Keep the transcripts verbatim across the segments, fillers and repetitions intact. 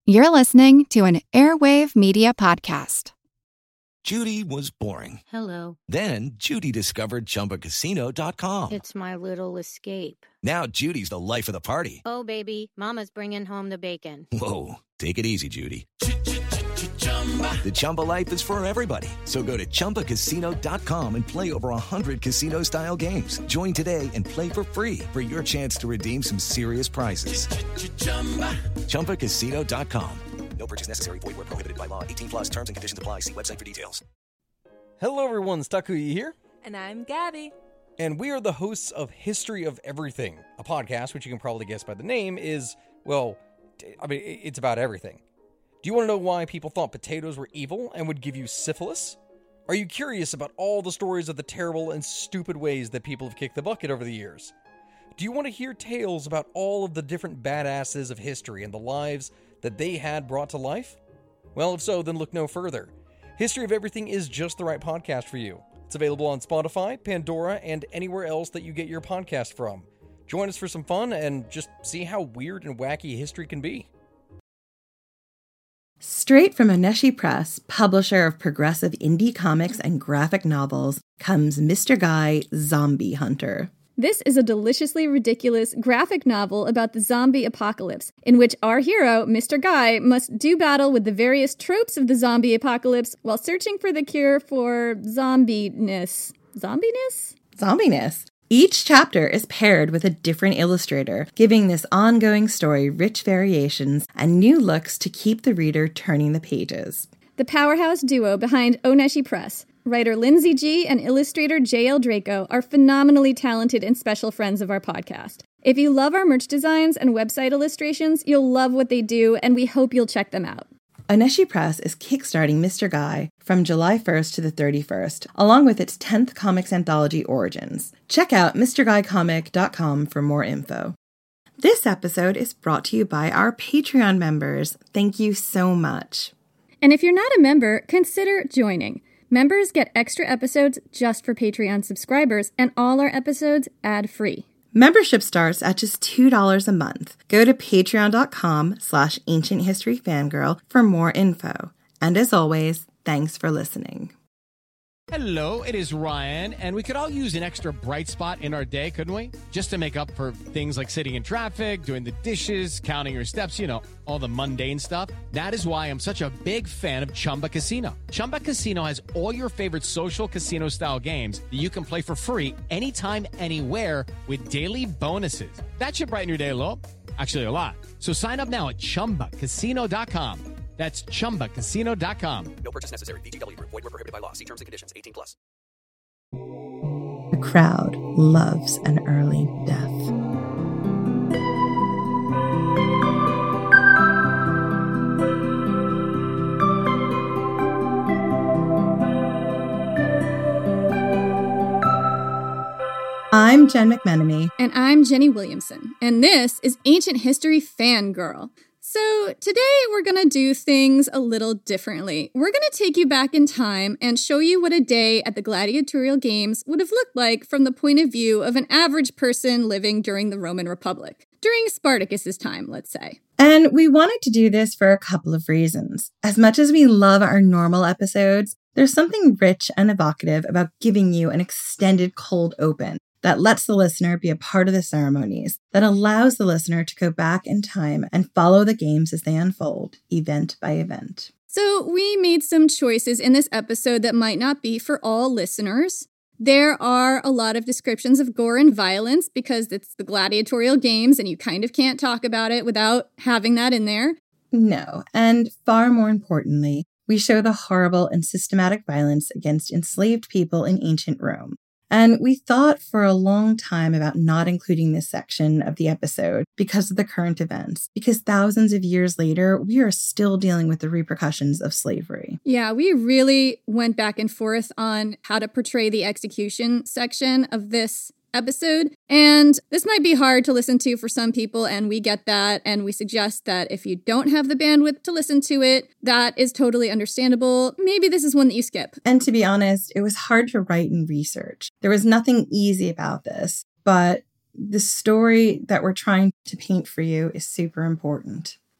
You're listening to an Airwave Media Podcast. Judy was boring. Hello. Then Judy discovered Chumba Casino dot com. It's my little escape. Now Judy's the life of the party. Oh, baby, mama's bringing home the bacon. Whoa, take it easy, Judy. The Chumba life is for everybody. So go to Chumba Casino dot com and play over one hundred casino-style games. Join today and play for free for your chance to redeem some serious prizes. Chumba Casino dot com. No purchase necessary. Void where prohibited by law. eighteen plus terms and conditions apply. See website for details. Hello everyone, Stakuyi here. And I'm Gabby. And we are the hosts of History of Everything, a podcast which you can probably guess by the name is, well, I mean, it's about everything. Do you want to know why people thought potatoes were evil and would give you syphilis? Are you curious about all the stories of the terrible and stupid ways that people have kicked the bucket over the years? Do you want to hear tales about all of the different badasses of history and the lives that they had brought to life? Well, if so, then look no further. History of Everything is just the right podcast for you. It's available on Spotify, Pandora, and anywhere else that you get your podcast from. Join us for some fun and just see how weird and wacky history can be. Straight from Oneshi Press, publisher of progressive indie comics and graphic novels, comes Mister Guy, Zombie Hunter. This is a deliciously ridiculous graphic novel about the zombie apocalypse, in which our hero, Mister Guy, must do battle with the various tropes of the zombie apocalypse while searching for the cure for zombiness. Zombiness? Zombiness. Each chapter is paired with a different illustrator, giving this ongoing story rich variations and new looks to keep the reader turning the pages. The powerhouse duo behind Oneshi Press, writer Lindsay G and illustrator J L Draco, are phenomenally talented and special friends of our podcast. If you love our merch designs and website illustrations, you'll love what they do, and we hope you'll check them out. Oneshi Press is kickstarting Mister Guy from July first to the thirty-first, along with its tenth comics anthology, Origins. Check out Mr Guy Comic dot com for more info. This episode is brought to you by our Patreon members. Thank you so much. And if you're not a member, consider joining. Members get extra episodes just for Patreon subscribers, and all our episodes ad-free. Membership starts at just two dollars a month. Go to patreon dot com slash ancient history fangirl for more info. And as always, thanks for listening. Hello, it is Ryan, and we could all use an extra bright spot in our day, couldn't we? Just to make up for things like sitting in traffic, doing the dishes, counting your steps, you know, all the mundane stuff. That is why I'm such a big fan of Chumba Casino. Chumba Casino has all your favorite social casino-style games that you can play for free anytime, anywhere with daily bonuses. That should brighten your day a little. Actually, a lot. So sign up now at Chumba Casino dot com. That's Chumba Casino dot com. No purchase necessary. V G W Group. Void where prohibited by law. See terms and conditions. eighteen plus. The crowd loves an early death. I'm Jen McMenemy. And I'm Jenny Williamson. And this is Ancient History Fangirl. So today we're going to do things a little differently. We're going to take you back in time and show you what a day at the gladiatorial games would have looked like from the point of view of an average person living during the Roman Republic. During Spartacus's time, let's say. And we wanted to do this for a couple of reasons. As much as we love our normal episodes, there's something rich and evocative about giving you an extended cold open that lets the listener be a part of the ceremonies, that allows the listener to go back in time and follow the games as they unfold, event by event. So we made some choices in this episode that might not be for all listeners. There are a lot of descriptions of gore and violence because it's the gladiatorial games and you kind of can't talk about it without having that in there. No, and far more importantly, we show the horrible and systematic violence against enslaved people in ancient Rome. And we thought for a long time about not including this section of the episode because of the current events, because thousands of years later, we are still dealing with the repercussions of slavery. Yeah, we really went back and forth on how to portray the execution section of this episode. And this might be hard to listen to for some people, and we get that. And we suggest that if you don't have the bandwidth to listen to it, that is totally understandable. Maybe this is one that you skip. And to be honest, it was hard to write and research. There was nothing easy about this, but the story that we're trying to paint for you is super important.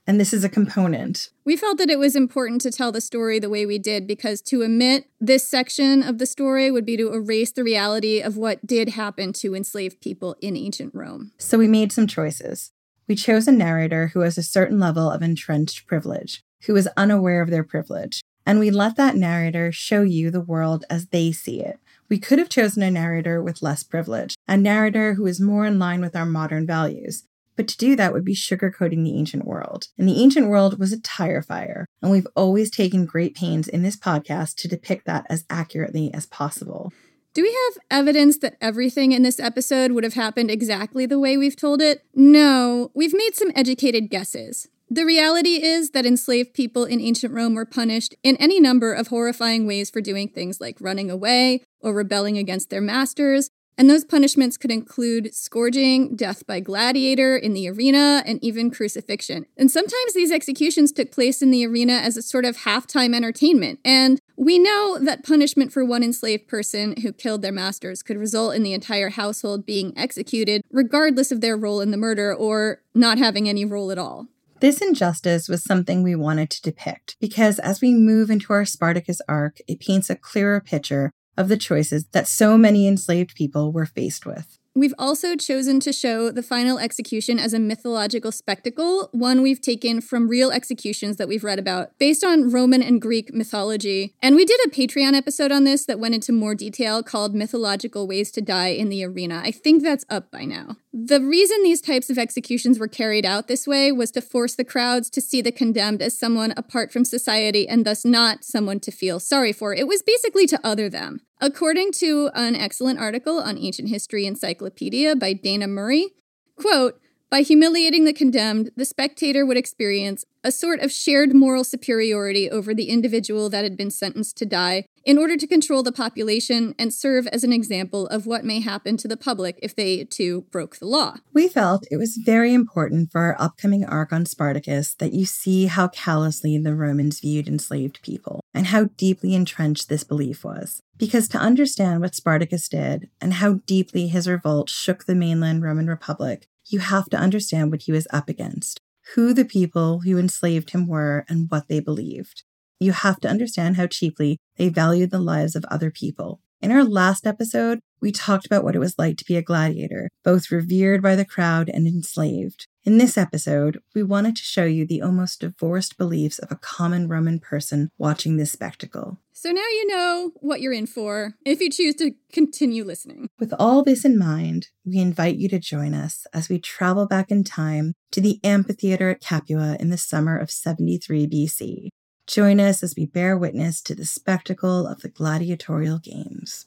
and this is a component. We felt that it was important to tell the story the way we did because to omit this section of the story would be to erase the reality of what did happen to enslaved people in ancient Rome. So we made some choices. We chose a narrator who has a certain level of entrenched privilege, who is unaware of their privilege, and we let that narrator show you the world as they see it. We could have chosen a narrator with less privilege, a narrator who is more in line with our modern values. But to do that would be sugarcoating the ancient world. And the ancient world was a tire fire, and we've always taken great pains in this podcast to depict that as accurately as possible. Do we have evidence that everything in this episode would have happened exactly the way we've told it? No, we've made some educated guesses. The reality is that enslaved people in ancient Rome were punished in any number of horrifying ways for doing things like running away or rebelling against their masters, and those punishments could include scourging, death by gladiator in the arena, and even crucifixion. And sometimes these executions took place in the arena as a sort of halftime entertainment, and we know that punishment for one enslaved person who killed their masters could result in the entire household being executed, regardless of their role in the murder or not having any role at all. This injustice was something we wanted to depict, because as we move into our Spartacus arc, it paints a clearer picture of the choices that so many enslaved people were faced with. We've also chosen to show the final execution as a mythological spectacle, one we've taken from real executions that we've read about, based on Roman and Greek mythology. And we did a Patreon episode on this that went into more detail called Mythological Ways to Die in the Arena. I think that's up by now. The reason these types of executions were carried out this way was to force the crowds to see the condemned as someone apart from society and thus not someone to feel sorry for. It was basically to other them. According to an excellent article on Ancient History Encyclopedia by Dana Murray, quote, by humiliating the condemned, the spectator would experience a sort of shared moral superiority over the individual that had been sentenced to die in order to control the population and serve as an example of what may happen to the public if they, too, broke the law. We felt it was very important for our upcoming arc on Spartacus that you see how callously the Romans viewed enslaved people and how deeply entrenched this belief was. Because to understand what Spartacus did and how deeply his revolt shook the mainland Roman Republic, you have to understand what he was up against, who the people who enslaved him were, and what they believed. You have to understand how cheaply they valued the lives of other people. In our last episode, we talked about what it was like to be a gladiator, both revered by the crowd and enslaved. In this episode, we wanted to show you the almost divorced beliefs of a common Roman person watching this spectacle. So now you know what you're in for, if you choose to continue listening. With all this in mind, we invite you to join us as we travel back in time to the amphitheater at Capua in the summer of seventy-three B C. Join us as we bear witness to the spectacle of the gladiatorial games.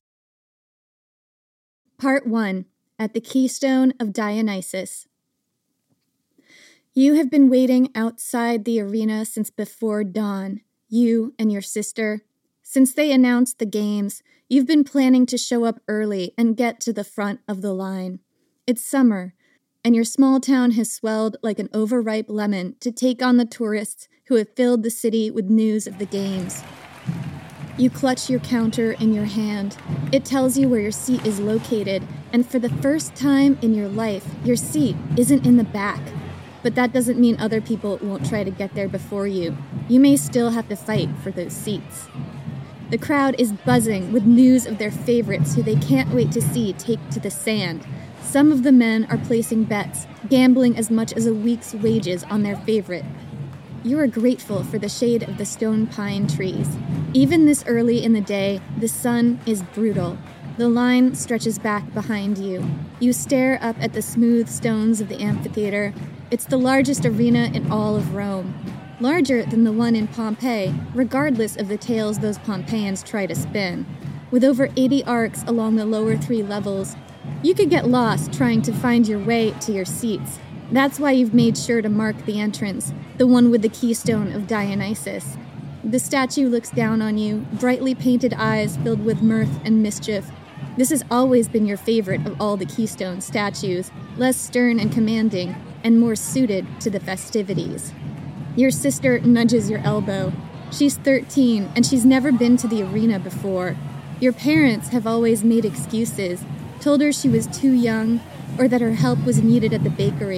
Part one. At the Keystone of Dionysus. You have been waiting outside the arena since before dawn, you and your sister. Since they announced the games, you've been planning to show up early and get to the front of the line. It's summer, and your small town has swelled like an overripe lemon to take on the tourists who have filled the city with news of the games. You clutch your counter in your hand. It tells you where your seat is located, and for the first time in your life, your seat isn't in the back. But that doesn't mean other people won't try to get there before you. You may still have to fight for those seats. The crowd is buzzing with news of their favorites who they can't wait to see take to the sand. Some of the men are placing bets, gambling as much as a week's wages on their favorite. You are grateful for the shade of the stone pine trees. Even this early in the day, the sun is brutal. The line stretches back behind you. You stare up at the smooth stones of the amphitheater. It's the largest arena in all of Rome. Larger than the one in Pompeii, regardless of the tales those Pompeians try to spin. With over eighty arcs along the lower three levels, you could get lost trying to find your way to your seats. That's why you've made sure to mark the entrance, the one with the keystone of Dionysus. The statue looks down on you, brightly painted eyes filled with mirth and mischief. This has always been your favorite of all the keystone statues, less stern and commanding, and more suited to the festivities. Your sister nudges your elbow. She's thirteen, and she's never been to the arena before. Your parents have always made excuses, told her she was too young, or that her help was needed at the bakery.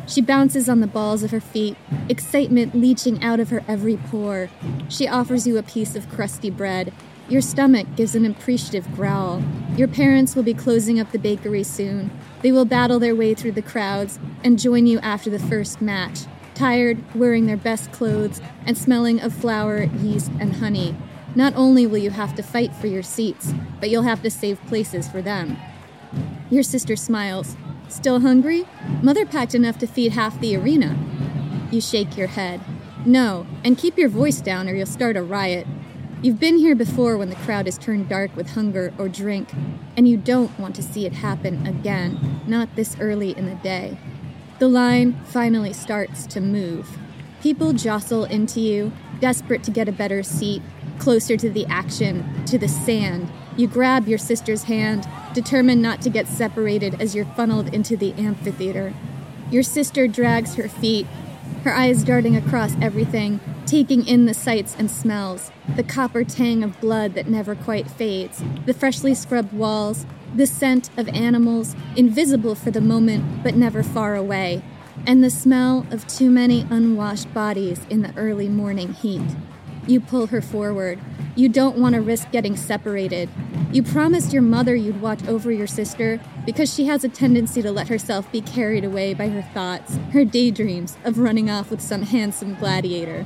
She bounces on the balls of her feet, excitement leaching out of her every pore. She offers you a piece of crusty bread. Your stomach gives an appreciative growl. Your parents will be closing up the bakery soon. They will battle their way through the crowds and join you after the first match, tired, wearing their best clothes, and smelling of flour, yeast, and honey. Not only will you have to fight for your seats, but you'll have to save places for them. Your sister smiles. Still hungry? Mother packed enough to feed half the arena. You shake your head. No, and keep your voice down or you'll start a riot. You've been here before when the crowd has turned dark with hunger or drink, and you don't want to see it happen again, not this early in the day. The line finally starts to move. People jostle into you, desperate to get a better seat, closer to the action, to the sand. You grab your sister's hand, determined not to get separated as you're funneled into the amphitheater. Your sister drags her feet, her eyes darting across everything, taking in the sights and smells, the copper tang of blood that never quite fades, the freshly scrubbed walls, the scent of animals, invisible for the moment but never far away, and the smell of too many unwashed bodies in the early morning heat. You pull her forward. You don't want to risk getting separated. You promised your mother you'd watch over your sister because she has a tendency to let herself be carried away by her thoughts, her daydreams of running off with some handsome gladiator.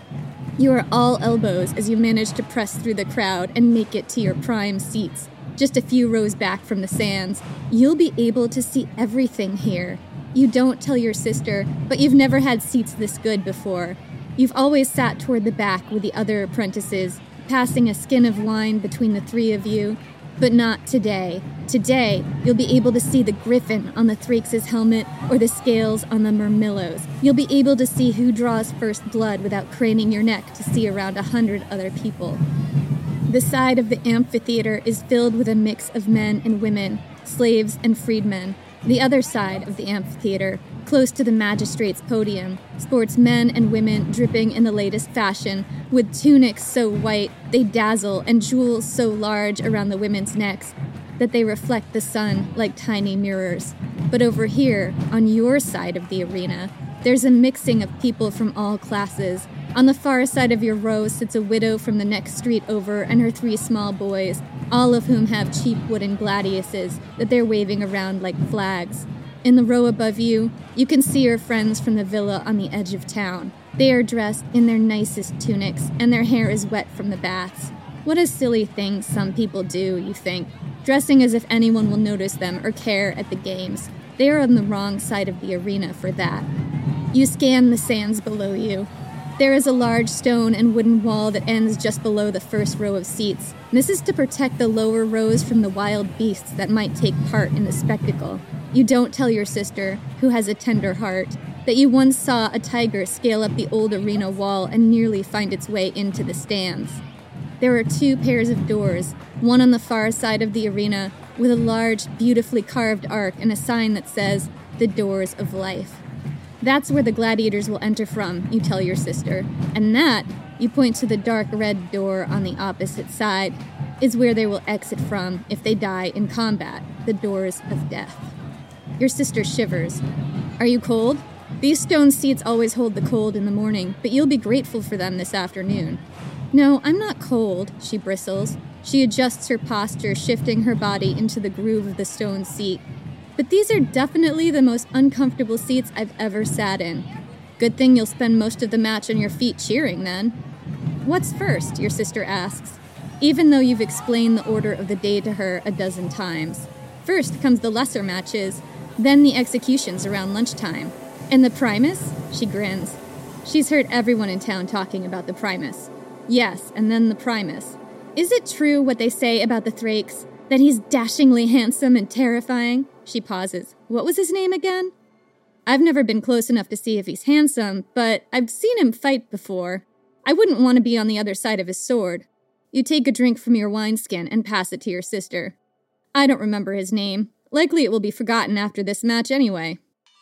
You are all elbows as you manage to press through the crowd and make it to your prime seats, just a few rows back from the sands. You'll be able to see everything here. You don't tell your sister, but you've never had seats this good before. You've always sat toward the back with the other apprentices, passing a skin of wine between the three of you. But not today. Today, you'll be able to see the griffin on the Thrakes' helmet or the scales on the Murmillos. You'll be able to see who draws first blood without craning your neck to see around a hundred other people. The side of the amphitheater is filled with a mix of men and women, slaves and freedmen. The other side of the amphitheater, close to the magistrate's podium, sports men and women dripping in the latest fashion, with tunics so white they dazzle and jewels so large around the women's necks that they reflect the sun like tiny mirrors. But over here, on your side of the arena, there's a mixing of people from all classes. On the far side of your row sits a widow from the next street over and her three small boys, all of whom have cheap wooden gladiuses that they're waving around like flags. In the row above you, you can see your friends from the villa on the edge of town. They are dressed in their nicest tunics, and their hair is wet from the baths. What a silly thing some people do, you think, dressing as if anyone will notice them or care at the games. They are on the wrong side of the arena for that. You scan the sands below you. There is a large stone and wooden wall that ends just below the first row of seats. This is to protect the lower rows from the wild beasts that might take part in the spectacle. You don't tell your sister, who has a tender heart, that you once saw a tiger scale up the old arena wall and nearly find its way into the stands. There are two pairs of doors, one on the far side of the arena with a large, beautifully carved arc and a sign that says, "The Doors of Life." That's where the gladiators will enter from, you tell your sister, and that, you point to the dark red door on the opposite side, is where they will exit from if they die in combat, the doors of death. Your sister shivers. Are you cold? These stone seats always hold the cold in the morning, but you'll be grateful for them this afternoon. No, I'm not cold, she bristles. She adjusts her posture, shifting her body into the groove of the stone seat. But these are definitely the most uncomfortable seats I've ever sat in. Good thing you'll spend most of the match on your feet cheering, then. What's first? Your sister asks, even though you've explained the order of the day to her a dozen times. First comes the lesser matches, then the executions around lunchtime. And the Primus? She grins. She's heard everyone in town talking about the Primus. Yes, and then the Primus. Is it true what they say about the Thrakes? That he's dashingly handsome and terrifying? She pauses. What was his name again? I've never been close enough to see if he's handsome, but I've seen him fight before. I wouldn't want to be on the other side of his sword. You take a drink from your wineskin and pass it to your sister. I don't remember his name. Likely it will be forgotten after this match anyway.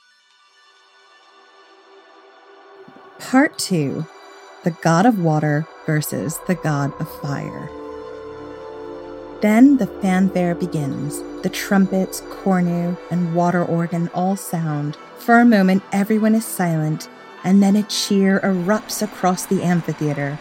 Part two. The God of Water versus the God of Fire. Then the fanfare begins. The trumpets, cornu, and water organ all sound, For a moment, everyone is silent, and then a cheer erupts across the amphitheater.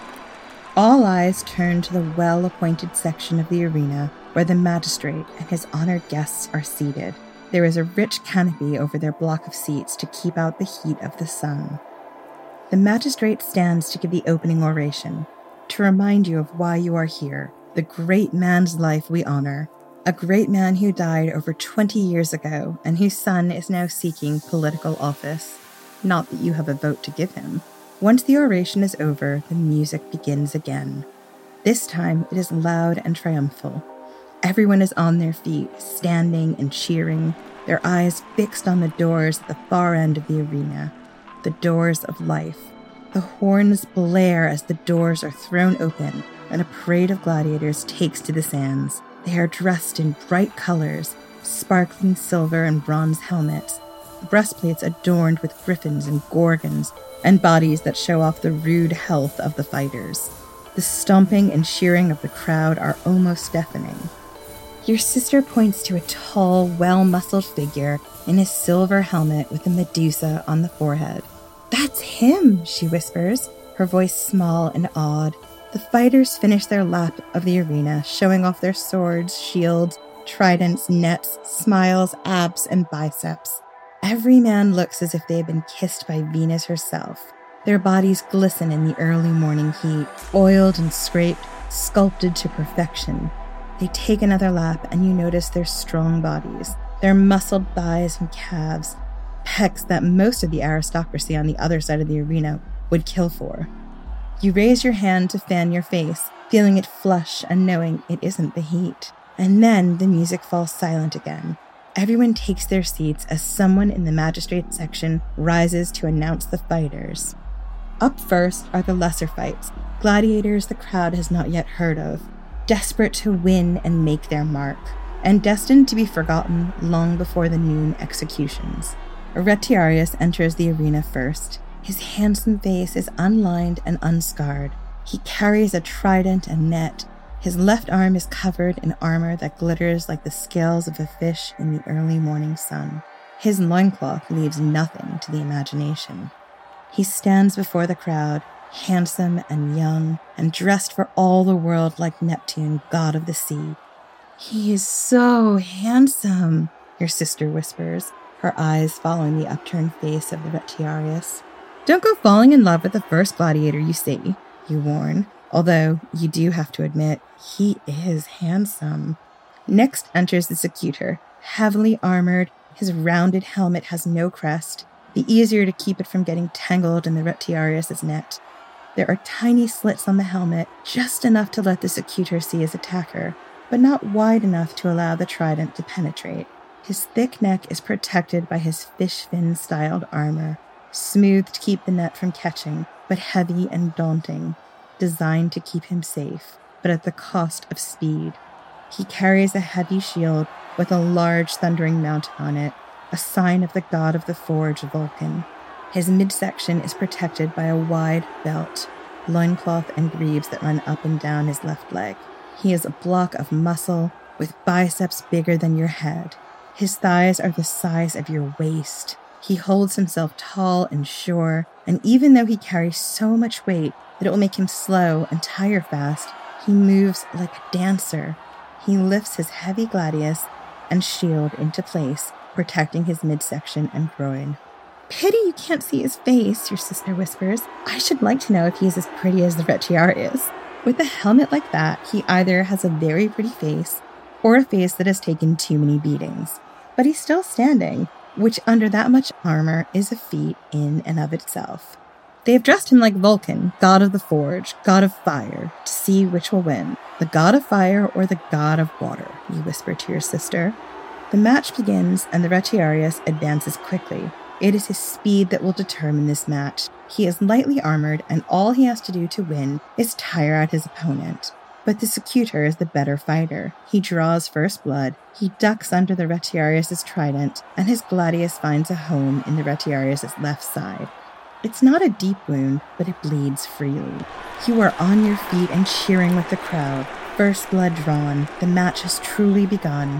All eyes turn to the well-appointed section of the arena where the magistrate and his honored guests are seated. There is a rich canopy over their block of seats to keep out the heat of the sun. The magistrate stands to give the opening oration, to remind you of why you are here, the great man's life we honor, a great man who died over twenty years ago and whose son is now seeking political office. Not that you have a vote to give him. Once the oration is over, the music begins again. This time it is loud and triumphal. Everyone is on their feet, standing and cheering, their eyes fixed on the doors at the far end of the arena, the doors of life. The horns blare as the doors are thrown open and a parade of gladiators takes to the sands. They are dressed in bright colors, sparkling silver and bronze helmets, breastplates adorned with griffins and gorgons, and bodies that show off the rude health of the fighters. The stomping and cheering of the crowd are almost deafening. Your sister points to a tall, well-muscled figure in a silver helmet with a Medusa on the forehead. "That's him," she whispers, her voice small and awed. The fighters finish their lap of the arena, showing off their swords, shields, tridents, nets, smiles, abs, and biceps. Every man looks as if they had been kissed by Venus herself. Their bodies glisten in the early morning heat, oiled and scraped, sculpted to perfection. They take another lap, and you notice their strong bodies, their muscled thighs and calves, pecs that most of the aristocracy on the other side of the arena would kill for. You raise your hand to fan your face, feeling it flush and knowing it isn't the heat. And then the music falls silent again. Everyone takes their seats as someone in the magistrate section rises to announce the fighters. Up first are the lesser fights, gladiators the crowd has not yet heard of, desperate to win and make their mark, and destined to be forgotten long before the noon executions. Retiarius enters the arena first. His handsome face is unlined and unscarred. He carries a trident and net. His left arm is covered in armor that glitters like the scales of a fish in the early morning sun. His loincloth leaves nothing to the imagination. He stands before the crowd, handsome and young, and dressed for all the world like Neptune, god of the sea. "He is so handsome," your sister whispers, her eyes following the upturned face of the Retiarius. "Don't go falling in love with the first gladiator you see," you warn, although you do have to admit he is handsome. Next enters the Secutor, heavily armored. His rounded helmet has no crest, the easier to keep it from getting tangled in the Retiarius' net. There are tiny slits on the helmet, just enough to let the Secutor see his attacker, but not wide enough to allow the trident to penetrate. His thick neck is protected by his fish fin-styled armor, smooth to keep the net from catching, but heavy and daunting, designed to keep him safe, but at the cost of speed. He carries a heavy shield with a large thundering mountain on it, a sign of the god of the forge, Vulcan. His midsection is protected by a wide belt, loincloth and greaves that run up and down his left leg. He is a block of muscle with biceps bigger than your head. His thighs are the size of your waist. He holds himself tall and sure, and even though he carries so much weight that it will make him slow and tire fast, he moves like a dancer. He lifts his heavy gladius and shield into place, protecting his midsection and groin. "Pity you can't see his face," your sister whispers. "I should like to know if he is as pretty as the Retiarius." With a helmet like that, he either has a very pretty face or a face that has taken too many beatings. But he's still standing, which under that much armor is a feat in and of itself. They have dressed him like Vulcan, god of the forge, god of fire, to see which will win, the god of fire or the god of water, you whisper to your sister. The match begins and the Retiarius advances quickly. It is his speed that will determine this match. He is lightly armored, and all he has to do to win is tire out his opponent. But the Secutor is the better fighter. He draws first blood, he ducks under the Retiarius' trident, and his gladius finds a home in the Retiarius' left side. It's not a deep wound, but it bleeds freely. You are on your feet and cheering with the crowd. First blood drawn, the match has truly begun.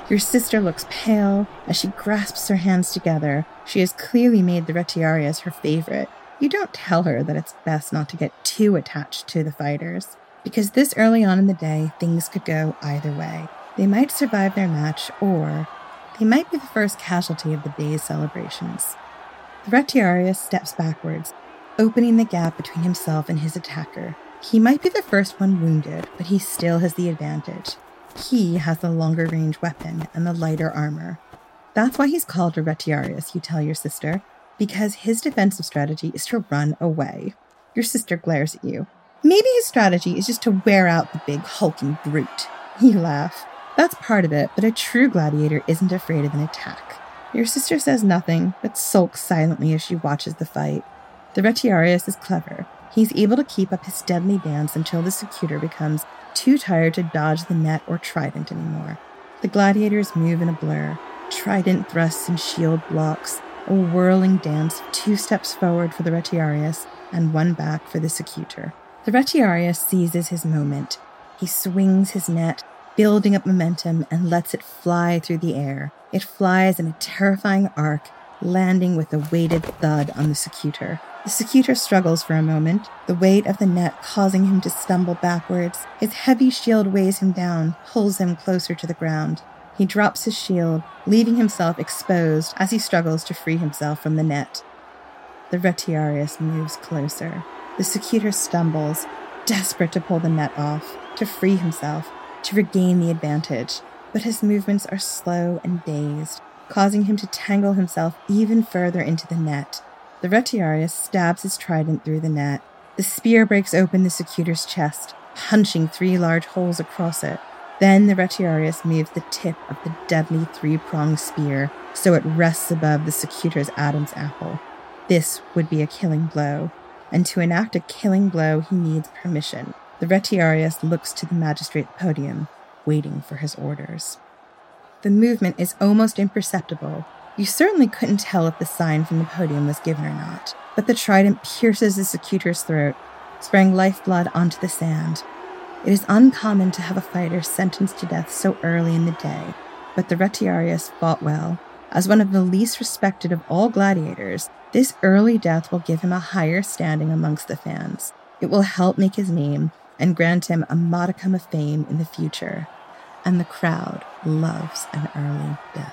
Your sister looks pale as she grasps her hands together. She has clearly made the Retiarius her favorite. You don't tell her that it's best not to get too attached to the fighters, because this early on in the day, things could go either way. They might survive their match, or they might be the first casualty of the day's celebrations. The Retiarius steps backwards, opening the gap between himself and his attacker. He might be the first one wounded, but he still has the advantage. He has the longer range weapon and the lighter armor. That's why he's called a Retiarius, you tell your sister, because his defensive strategy is to run away. Your sister glares at you. Maybe his strategy is just to wear out the big hulking brute. You laugh. That's part of it, but a true gladiator isn't afraid of an attack. Your sister says nothing, but sulks silently as she watches the fight. The Retiarius is clever. He's able to keep up his deadly dance until the Secutor becomes too tired to dodge the net or trident anymore. The gladiators move in a blur. Trident thrusts and shield blocks, a whirling dance, two steps forward for the Retiarius and one back for the Secutor. The Retiarius seizes his moment. He swings his net, building up momentum, and lets it fly through the air. It flies in a terrifying arc, landing with a weighted thud on the Secutor. The Secutor struggles for a moment, the weight of the net causing him to stumble backwards. His heavy shield weighs him down, pulls him closer to the ground. He drops his shield, leaving himself exposed as he struggles to free himself from the net. The Retiarius moves closer. The Secutor stumbles, desperate to pull the net off, to free himself, to regain the advantage, but his movements are slow and dazed, causing him to tangle himself even further into the net. The Retiarius stabs his trident through the net. The spear breaks open the Secutor's chest, punching three large holes across it. Then the Retiarius moves the tip of the deadly three-pronged spear so it rests above the Secutor's Adam's apple. This would be a killing blow, and to enact a killing blow he needs permission. The Retiarius looks to the magistrate's podium, waiting for his orders. The movement is almost imperceptible. You certainly couldn't tell if the sign from the podium was given or not, but the trident pierces the Secutor's throat, spraying lifeblood onto the sand. It is uncommon to have a fighter sentenced to death so early in the day, but the Retiarius fought well. As one of the least respected of all gladiators, this early death will give him a higher standing amongst the fans. It will help make his name and grant him a modicum of fame in the future. And the crowd loves an early death.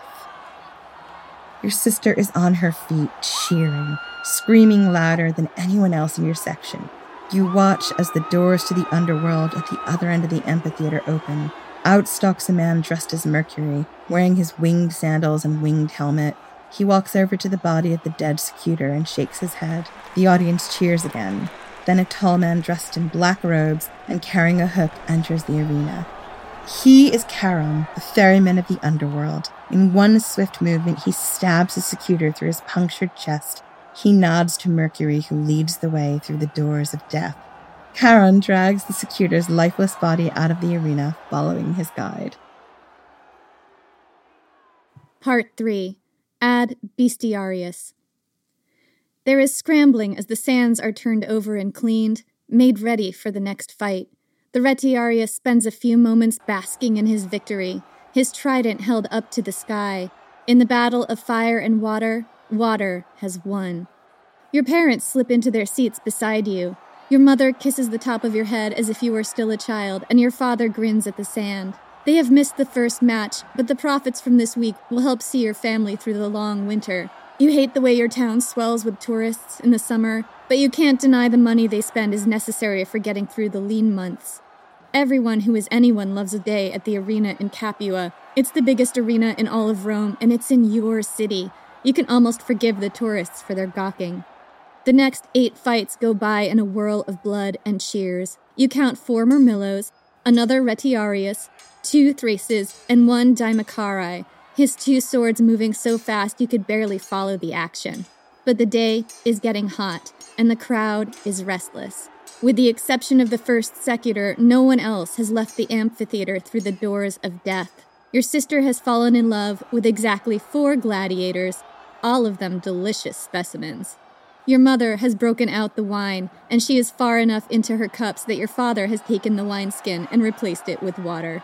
Your sister is on her feet, cheering, screaming louder than anyone else in your section. You watch as the doors to the underworld at the other end of the amphitheater open. Out stalks a man dressed as Mercury, wearing his winged sandals and winged helmet. He walks over to the body of the dead Secutor and shakes his head. The audience cheers again. Then a tall man dressed in black robes and carrying a hook enters the arena. He is Charon, the ferryman of the underworld. In one swift movement, he stabs his Secutor through his punctured chest. He nods to Mercury, who leads the way through the doors of death. Charon drags the Secutor's lifeless body out of the arena, following his guide. Part three. Ad Bestiarius. There is scrambling as the sands are turned over and cleaned, made ready for the next fight. The Retiarius spends a few moments basking in his victory, his trident held up to the sky. In the battle of fire and water, water has won. Your parents slip into their seats beside you. Your mother kisses the top of your head as if you were still a child, and your father grins at the sand. They have missed the first match, but the profits from this week will help see your family through the long winter. You hate the way your town swells with tourists in the summer, but you can't deny the money they spend is necessary for getting through the lean months. Everyone who is anyone loves a day at the arena in Capua. It's the biggest arena in all of Rome, and it's in your city. You can almost forgive the tourists for their gawking. The next eight fights go by in a whirl of blood and cheers. You count four Murmillos, another Retiarius, two Thraces, and one Dimachari, his two swords moving so fast you could barely follow the action. But the day is getting hot, and the crowd is restless. With the exception of the first Secutor, no one else has left the amphitheater through the doors of death. Your sister has fallen in love with exactly four gladiators, all of them delicious specimens. Your mother has broken out the wine, and she is far enough into her cups that your father has taken the wineskin and replaced it with water.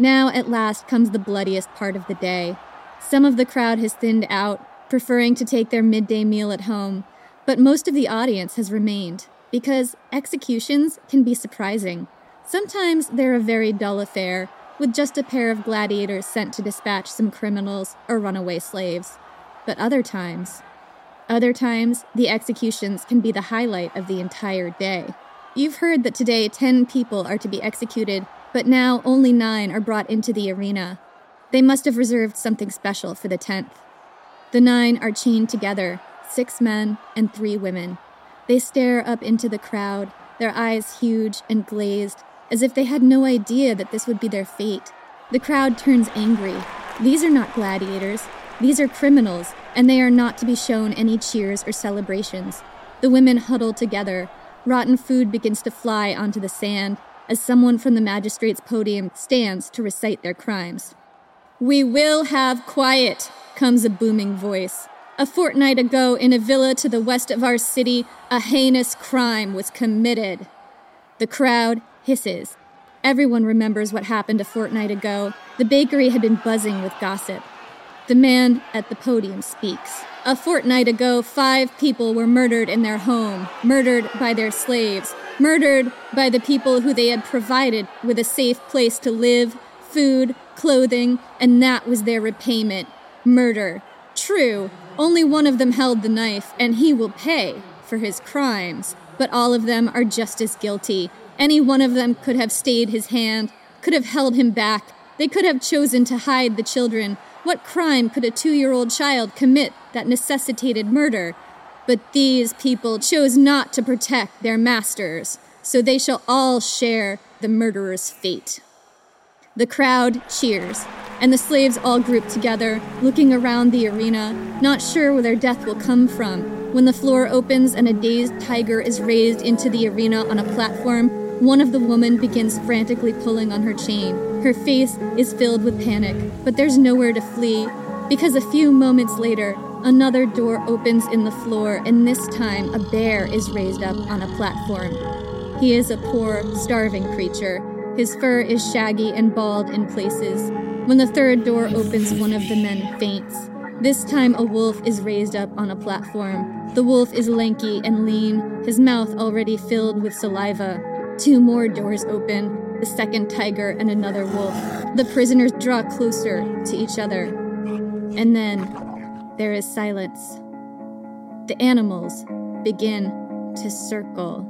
Now, at last, comes the bloodiest part of the day. Some of the crowd has thinned out, preferring to take their midday meal at home, but most of the audience has remained, because executions can be surprising. Sometimes they're a very dull affair, with just a pair of gladiators sent to dispatch some criminals or runaway slaves. But other times, other times, the executions can be the highlight of the entire day. You've heard that today ten people are to be executed, but now only nine are brought into the arena. They must have reserved something special for the tenth. The nine are chained together, six men and three women. They stare up into the crowd, their eyes huge and glazed, as if they had no idea that this would be their fate. The crowd turns angry. These are not gladiators. These are criminals, and they are not to be shown any cheers or celebrations. The women huddle together. Rotten food begins to fly onto the sand as someone from the magistrate's podium stands to recite their crimes. "We will have quiet," comes a booming voice. "A fortnight ago, in a villa to the west of our city, a heinous crime was committed." The crowd hisses. Everyone remembers what happened a fortnight ago. The bakery had been buzzing with gossip. The man at the podium speaks. "A fortnight ago, five people were murdered in their home, murdered by their slaves, murdered by the people who they had provided with a safe place to live, food, clothing, and that was their repayment. Murder. True, only one of them held the knife, and he will pay for his crimes. But all of them are just as guilty. Any one of them could have stayed his hand, could have held him back. They could have chosen to hide the children. What crime could a two-year-old child commit that necessitated murder? But these people chose not to protect their masters, so they shall all share the murderer's fate." The crowd cheers, and the slaves all group together, looking around the arena, not sure where their death will come from. When the floor opens and a dazed tiger is raised into the arena on a platform, one of the women begins frantically pulling on her chain. Her face is filled with panic, but there's nowhere to flee, because a few moments later, another door opens in the floor, and this time a bear is raised up on a platform. He is a poor, starving creature. His fur is shaggy and bald in places. When the third door opens, one of the men faints. This time a wolf is raised up on a platform. The wolf is lanky and lean, his mouth already filled with saliva. Two more doors open, the second tiger and another wolf. The prisoners draw closer to each other. And then there is silence. The animals begin to circle.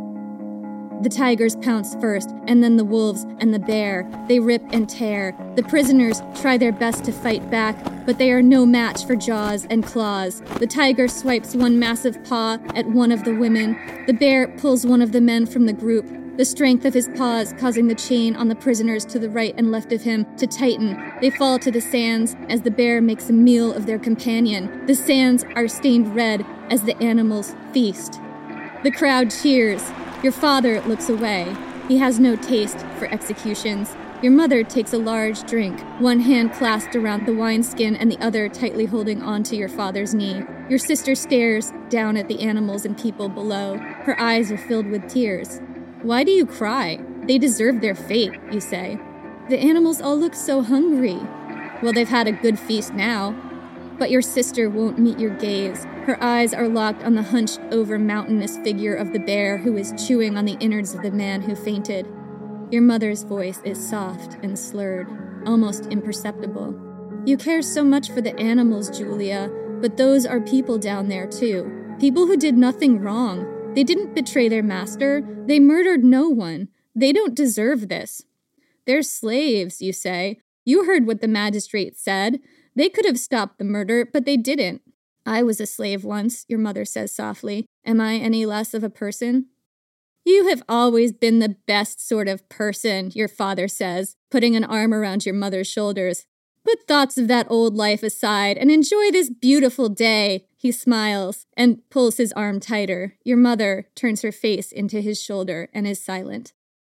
The tigers pounce first, and then the wolves and the bear. They rip and tear. The prisoners try their best to fight back, but they are no match for jaws and claws. The tiger swipes one massive paw at one of the women. The bear pulls one of the men from the group, the strength of his paws causing the chain on the prisoners to the right and left of him to tighten. They fall to the sands as the bear makes a meal of their companion. The sands are stained red as the animals feast. The crowd cheers. Your father looks away. He has no taste for executions. Your mother takes a large drink, one hand clasped around the wineskin and the other tightly holding onto your father's knee. Your sister stares down at the animals and people below. Her eyes are filled with tears. "Why do you cry? They deserve their fate," you say. "The animals all look so hungry." "Well, they've had a good feast now." But your sister won't meet your gaze. Her eyes are locked on the hunched-over mountainous figure of the bear who is chewing on the innards of the man who fainted. Your mother's voice is soft and slurred, almost imperceptible. "You care so much for the animals, Julia, but those are people down there, too. People who did nothing wrong. They didn't betray their master. They murdered no one. They don't deserve this." "They're slaves," you say. "You heard what the magistrate said. They could have stopped the murder, but they didn't." "I was a slave once," your mother says softly. "Am I any less of a person?" "You have always been the best sort of person," your father says, putting an arm around your mother's shoulders. "Put thoughts of that old life aside and enjoy this beautiful day." He smiles and pulls his arm tighter. Your mother turns her face into his shoulder and is silent.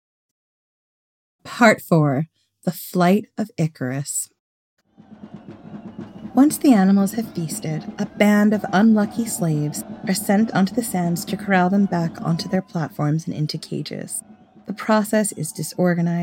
Part four. The Flight of Icarus. Once the animals have feasted, a band of unlucky slaves are sent onto the sands to corral them back onto their platforms and into cages. The process is disorganized,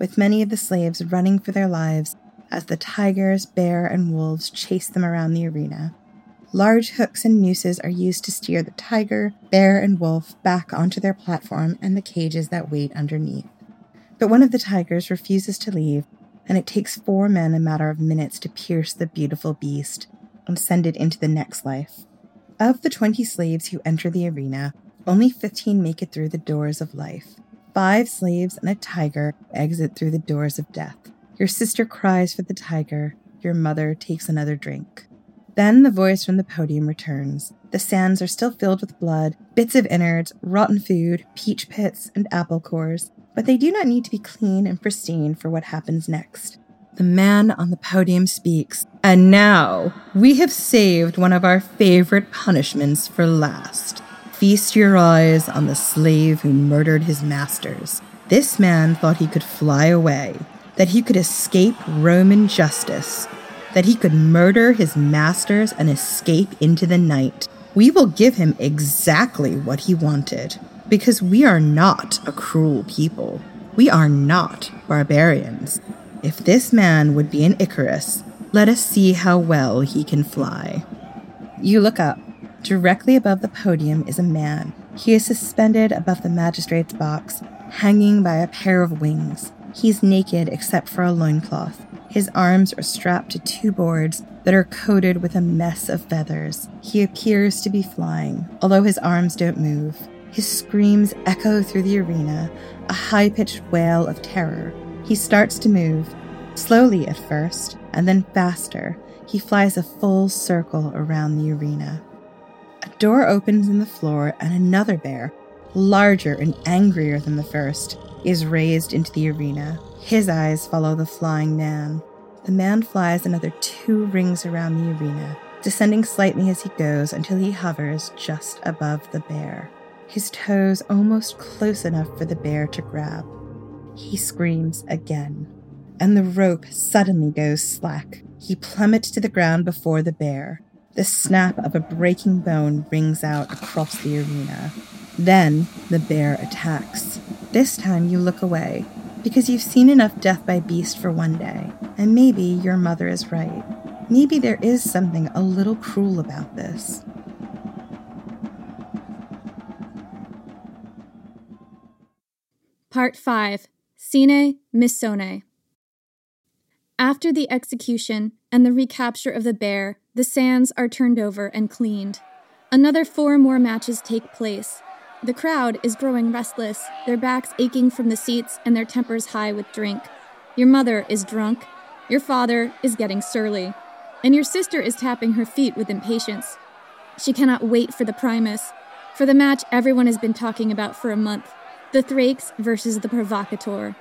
with many of the slaves running for their lives as the tigers, bear, and wolves chase them around the arena. Large hooks and nooses are used to steer the tiger, bear, and wolf back onto their platform and the cages that wait underneath. But one of the tigers refuses to leave, and it takes four men a matter of minutes to pierce the beautiful beast and send it into the next life. Of the twenty slaves who enter the arena, only fifteen make it through the doors of life. Five slaves and a tiger exit through the doors of death. Your sister cries for the tiger. Your mother takes another drink. Then the voice from the podium returns. The sands are still filled with blood, bits of innards, rotten food, peach pits, and apple cores, but they do not need to be clean and pristine for what happens next. The man on the podium speaks, and now we have saved one of our favorite punishments for last. Feast your eyes on the slave who murdered his masters. This man thought he could fly away, that he could escape Roman justice, that he could murder his masters and escape into the night. We will give him exactly what he wanted, because we are not a cruel people. We are not barbarians. If this man would be an Icarus, let us see how well he can fly. You look up. Directly above the podium is a man. He is suspended above the magistrate's box, hanging by a pair of wings. He's naked except for a loincloth. His arms are strapped to two boards that are coated with a mess of feathers. He appears to be flying, although his arms don't move. His screams echo through the arena, a high-pitched wail of terror. He starts to move, slowly at first, and then faster. He flies a full circle around the arena. A door opens in the floor, and another bear, larger and angrier than the first, is raised into the arena. His eyes follow the flying man. The man flies another two rings around the arena, descending slightly as he goes until he hovers just above the bear. His toes almost close enough for the bear to grab. He screams again, and the rope suddenly goes slack. He plummets to the ground before the bear. The snap of a breaking bone rings out across the arena. Then the bear attacks. This time you look away, because you've seen enough death by beast for one day, and maybe your mother is right. Maybe there is something a little cruel about this. Part five. Sine Missone. After the execution and the recapture of the bear, the sands are turned over and cleaned. Another four more matches take place. The crowd is growing restless, their backs aching from the seats and their tempers high with drink. Your mother is drunk, your father is getting surly, and your sister is tapping her feet with impatience. She cannot wait for the Primus, for the match everyone has been talking about for a month, the Thrakes versus the Provocateur.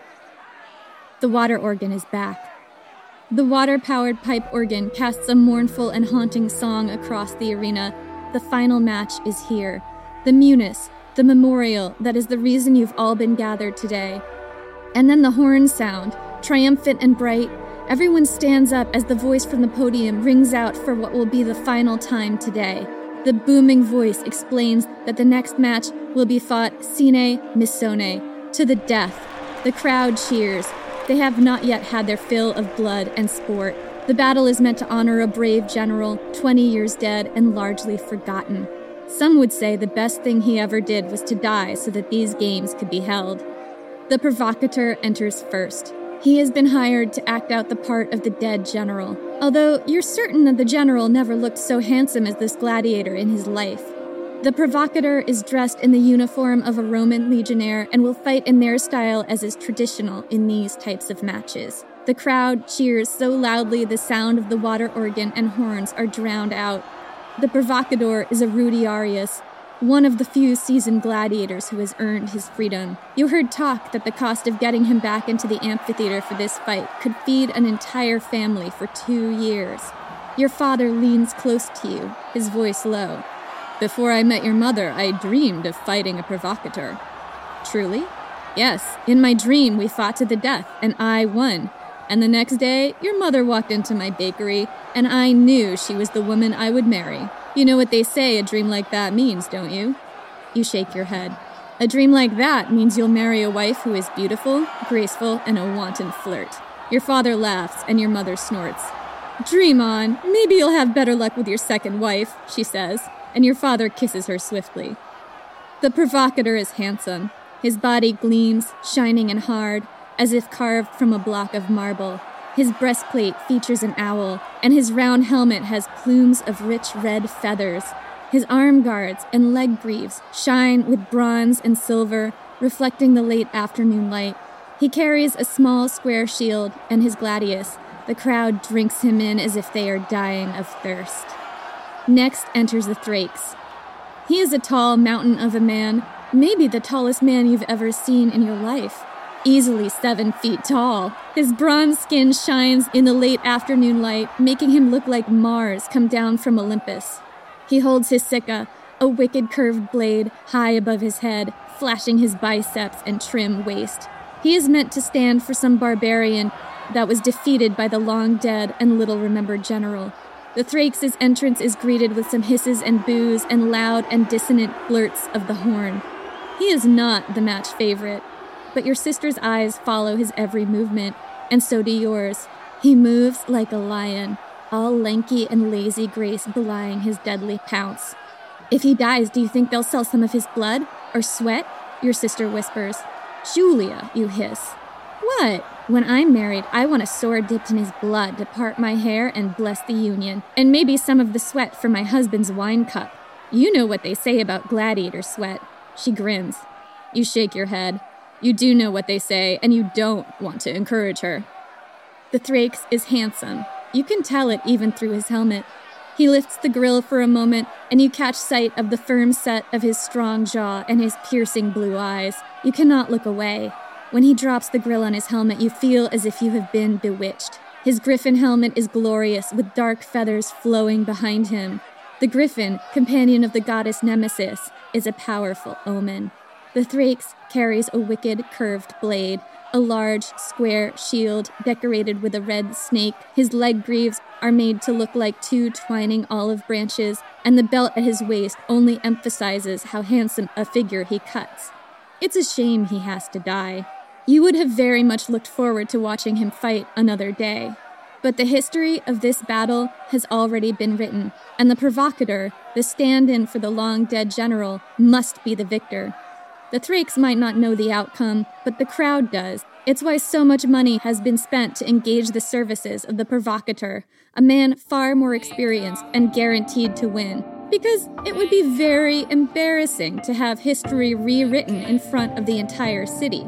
The water organ is back. The water-powered pipe organ casts a mournful and haunting song across the arena. The final match is here. The Munis, the memorial that is the reason you've all been gathered today. And then the horns sound, triumphant and bright. Everyone stands up as the voice from the podium rings out for what will be the final time today. The booming voice explains that the next match will be fought sine missone, to the death. The crowd cheers. They have not yet had their fill of blood and sport. The battle is meant to honor a brave general, twenty years dead and largely forgotten. Some would say the best thing he ever did was to die so that these games could be held. The Provocateur enters first. He has been hired to act out the part of the dead general, although you're certain that the general never looked so handsome as this gladiator in his life. The Provocateur is dressed in the uniform of a Roman legionnaire and will fight in their style as is traditional in these types of matches. The crowd cheers so loudly the sound of the water organ and horns are drowned out. The Provocateur is a Rudiarius, one of the few seasoned gladiators who has earned his freedom. You heard talk that the cost of getting him back into the amphitheater for this fight could feed an entire family for two years. Your father leans close to you, his voice low. Before I met your mother, I dreamed of fighting a Provocateur. Truly? Yes, in my dream we fought to the death, and I won. And the next day, your mother walked into my bakery, and I knew she was the woman I would marry. You know what they say a dream like that means, don't you? You shake your head. A dream like that means you'll marry a wife who is beautiful, graceful, and a wanton flirt. Your father laughs, and your mother snorts. Dream on. Maybe you'll have better luck with your second wife, she says, and your father kisses her swiftly. The provocateur is handsome. His body gleams, shining and hard, as if carved from a block of marble. His breastplate features an owl, and his round helmet has plumes of rich red feathers. His arm guards and leg greaves shine with bronze and silver, reflecting the late afternoon light. He carries a small square shield and his gladius. The crowd drinks him in as if they are dying of thirst. Next enters the Thrakes. He is a tall mountain of a man, maybe the tallest man you've ever seen in your life. Easily seven feet tall. His bronze skin shines in the late afternoon light, making him look like Mars come down from Olympus. He holds his Sika, a wicked curved blade, high above his head, flashing his biceps and trim waist. He is meant to stand for some barbarian that was defeated by the long-dead and little-remembered general. The Thrakes' entrance is greeted with some hisses and boos and loud and dissonant blurts of the horn. He is not the match favorite, but your sister's eyes follow his every movement, and so do yours. He moves like a lion, all lanky and lazy grace belying his deadly pounce. If he dies, do you think they'll sell some of his blood? Or sweat? Your sister whispers. Julia, you hiss. What? When I'm married, I want a sword dipped in his blood to part my hair and bless the union, and maybe some of the sweat from my husband's wine cup. You know what they say about gladiator sweat. She grins. You shake your head. You do know what they say, and you don't want to encourage her. The Thrakes is handsome. You can tell it even through his helmet. He lifts the grill for a moment, and you catch sight of the firm set of his strong jaw and his piercing blue eyes. You cannot look away. When he drops the grill on his helmet, you feel as if you have been bewitched. His griffin helmet is glorious, with dark feathers flowing behind him. The griffin, companion of the goddess Nemesis, is a powerful omen. The Thrakes carries a wicked, curved blade, a large, square shield decorated with a red snake. His leg greaves are made to look like two twining olive branches, and the belt at his waist only emphasizes how handsome a figure he cuts. It's a shame he has to die. You would have very much looked forward to watching him fight another day. But the history of this battle has already been written, and the provocateur, the stand-in for the long-dead general, must be the victor. The Thrakes might not know the outcome, but the crowd does. It's why so much money has been spent to engage the services of the provocateur, a man far more experienced and guaranteed to win, because it would be very embarrassing to have history rewritten in front of the entire city.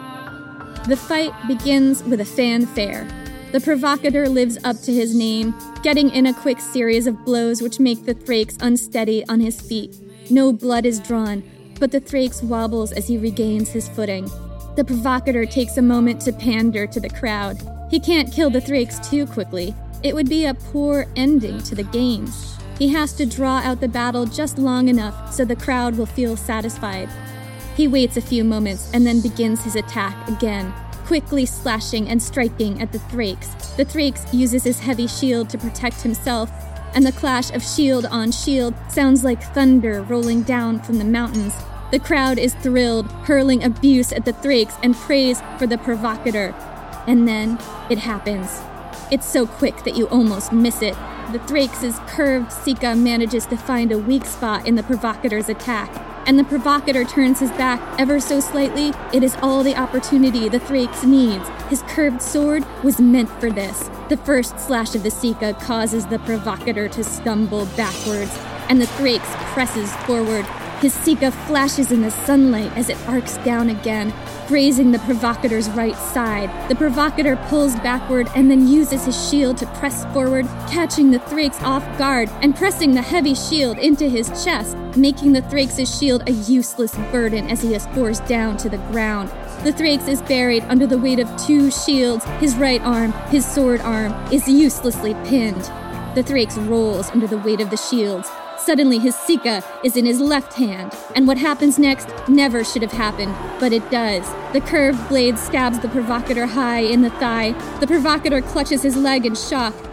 The fight begins with a fanfare. The provocateur lives up to his name, getting in a quick series of blows which make the Thrakes unsteady on his feet. No blood is drawn, but the Thrakes wobbles as he regains his footing. The provocateur takes a moment to pander to the crowd. He can't kill the Thrakes too quickly. It would be a poor ending to the games. He has to draw out the battle just long enough so the crowd will feel satisfied. He waits a few moments and then begins his attack again, quickly slashing and striking at the Thrakes. The Thrakes uses his heavy shield to protect himself, and the clash of shield on shield sounds like thunder rolling down from the mountains. The crowd is thrilled, hurling abuse at the Thrakes and praise for the provocateur. And then it happens. It's so quick that you almost miss it. The Thrakes' curved Sika manages to find a weak spot in the provocateur's attack, and the provocateur turns his back ever so slightly. It is all the opportunity the Thrakes needs. His curved sword was meant for this. The first slash of the Sika causes the provocateur to stumble backwards, and the Thrakes presses forward. His Sika flashes in the sunlight as it arcs down again, grazing the provocateur's right side. The provocateur pulls backward and then uses his shield to press forward, catching the Thrakes off guard and pressing the heavy shield into his chest, making the Thrakes' shield a useless burden as he is forced down to the ground. The Thrakes is buried under the weight of two shields. His right arm, his sword arm, is uselessly pinned. The Thrakes rolls under the weight of the shields. Suddenly his Sika is in his left hand, and what happens next never should have happened, but it does. The curved blade stabs the provocateur high in the thigh. The provocateur clutches his leg in shock.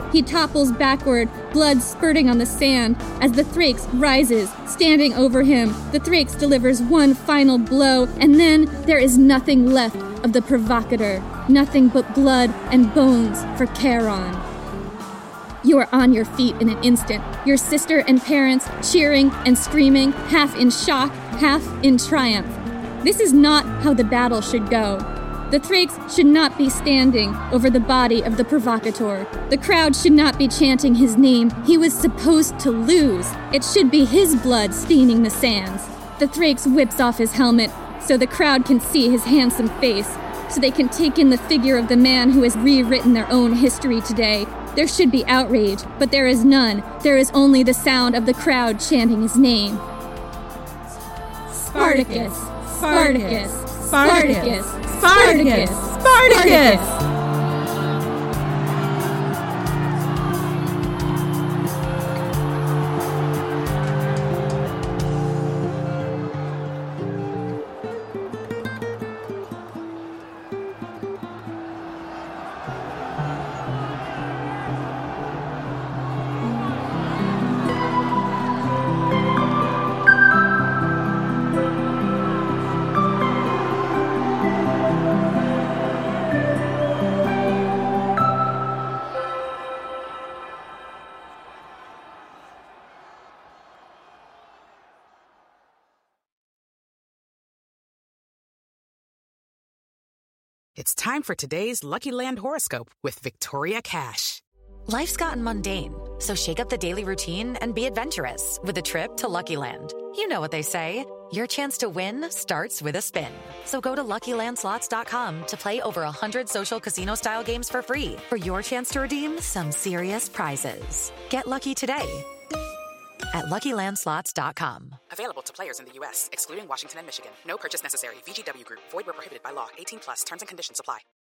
He topples backward, blood spurting on the sand, as the Thrax rises, standing over him. The Thrax delivers one final blow, and then there is nothing left of the provocateur. Nothing but blood and bones for Charon. You are on your feet in an instant, your sister and parents cheering and screaming, half in shock, half in triumph. This is not how the battle should go. The Thrax should not be standing over the body of the provocateur. The crowd should not be chanting his name. He was supposed to lose. It should be his blood staining the sands. The Thrax whips off his helmet so the crowd can see his handsome face, so they can take in the figure of the man who has rewritten their own history today. There should be outrage, but there is none. There is only the sound of the crowd chanting his name. Spartacus! Spartacus! Spartacus! Spartacus! Spartacus! It's time for today's Lucky Land horoscope with Victoria Cash. Life's gotten mundane, so shake up the daily routine and be adventurous with a trip to Lucky Land. You know what they say, your chance to win starts with a spin. So go to Lucky Land Slots dot com to play over one hundred social casino-style games for free for your chance to redeem some serious prizes. Get lucky today at Lucky Land Slots dot com. Available to players in the U S, excluding Washington and Michigan. No purchase necessary. V G W Group. Void where prohibited by law. eighteen plus. Terms and conditions apply.